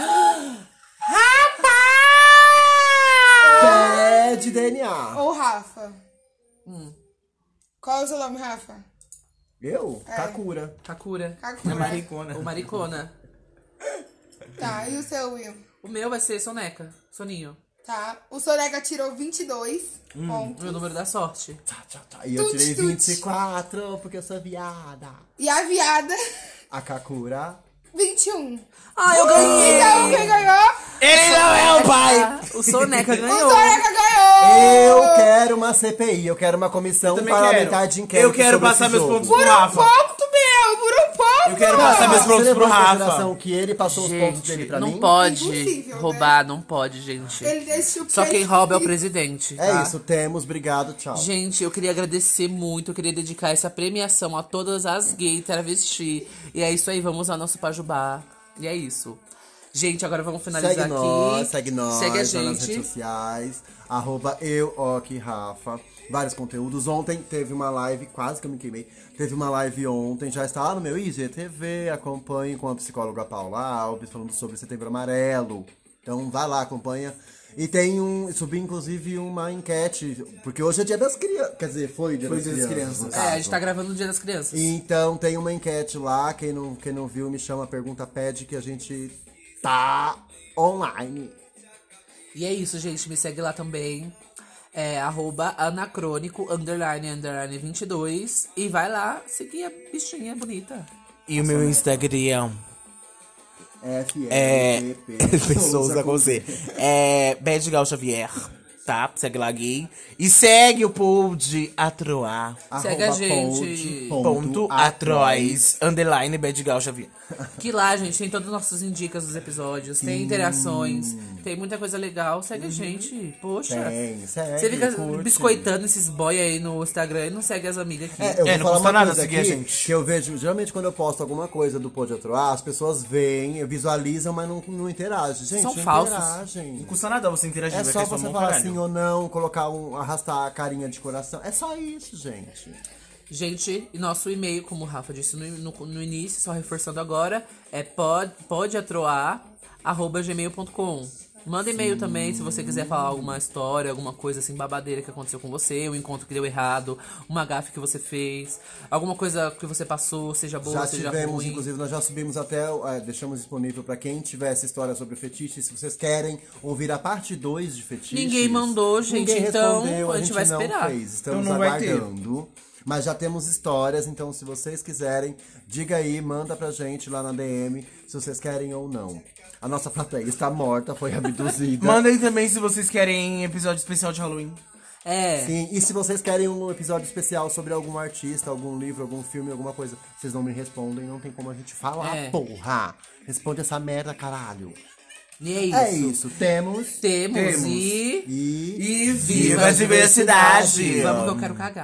Pede DNA. Ou Rafa. Qual é o seu nome, Rafa? Eu? Kakura. Kakura. Kakura. Maricona. Ou maricona. Tá, e o seu, Will? O meu vai ser Soneca. Soninho. Tá. O Soneca tirou 22 pontos. Meu número da sorte. E eu tirei Tuti. 24 porque eu sou viada. E a viada, A Kakura. 21. Ah, eu ganhei! Então, quem ganhou? Esse é o pai! O Soneca O ganhou. Soneca ganhou! Eu quero uma CPI, eu quero uma comissão também parlamentar quero. de inquérito. Eu quero sobre passar esse meus jogo. pontos Por pro um Rafa. ponto, meu! Por um ponto! Eu quero passar meus Você pontos levou pro em consideração Rafa. que ele passou os pontos dele Gente, pra não mim? pode Impossível, né? roubar, não pode, gente. Ele deixou Só quem rouba é o presidente. É tá? isso, temos, obrigado, tchau. Gente, eu queria agradecer muito, eu queria dedicar essa premiação a todas as gays travesti. E é isso aí, vamos usar nosso pajubá. E é isso. Gente, agora vamos finalizar Segue aqui. nós, segue nós Segue a lá nas redes gente. sociais. @Rafa. Vários conteúdos. Ontem teve uma live, quase que eu me queimei. Teve uma live ontem, já está lá no meu IGTV. Acompanhe com a psicóloga Paula Alves, falando sobre Setembro Amarelo. Então vai lá, acompanha. E subi inclusive uma enquete, porque hoje é dia das crianças. Quer dizer, foi dia das crianças. no A caso. gente tá gravando no Dia das Crianças. Então tem uma enquete lá, quem não viu me chama, pergunta, pede, que a gente tá online. E é isso, gente. Me segue lá também. É @anacrônico, _ 22. E vai lá seguir a bichinha bonita. E o meu Instagram FLPP. Souza com Z. Bad Gal Xavier, tá? Segue lá, gay. E segue o Pod Atroar. Segue a gente. Ponto Atroz, _ Bad Gal Xavier. Que lá, gente, tem todas as nossas indicas dos episódios. Tem interações. Tem muita coisa legal. Segue a gente. Poxa. Segue, Você fica curte. biscoitando esses boy aí no Instagram e não segue as amigas aqui. Eu vou não falar custa uma nada coisa seguir a aqui, gente. que eu vejo, geralmente quando eu posto alguma coisa do Pode Atroar, as pessoas veem, visualizam, mas não interagem. Gente, São não falsos. interagem. Não custa nada você interagir, É vai só cair sua você mão, falar caralho. sim ou não, colocar arrastar a carinha de coração. É só isso, gente. Gente, e nosso e-mail, como o Rafa disse no início, só reforçando agora, é podeatroar@gmail.com. Manda e-mail também se você quiser falar alguma história, alguma coisa assim babadeira que aconteceu com você, um encontro que deu errado, uma gafe que você fez, alguma coisa que você passou, seja boa, Já seja tivemos, ruim. inclusive, nós já subimos até, deixamos disponível pra quem tivesse história sobre fetiche. Se vocês querem ouvir a parte 2 de fetiches. Ninguém mandou, gente, ninguém então respondeu, a gente vai não esperar. fez. Estamos Então não vai ter. aguardando. Mas já temos histórias, então se vocês quiserem, diga aí, manda pra gente lá na DM, se vocês querem ou não. A nossa plateia está morta, foi abduzida. Mandem também se vocês querem episódio especial de Halloween. É, Sim, e se vocês querem um episódio especial sobre algum artista, algum livro, algum filme, alguma coisa, vocês não me respondem, não tem como a gente falar, É. porra. Responde essa merda, caralho. e é isso. É isso, temos Temos Temos. e... e Viva a diversidade! Vamos que eu quero cagar.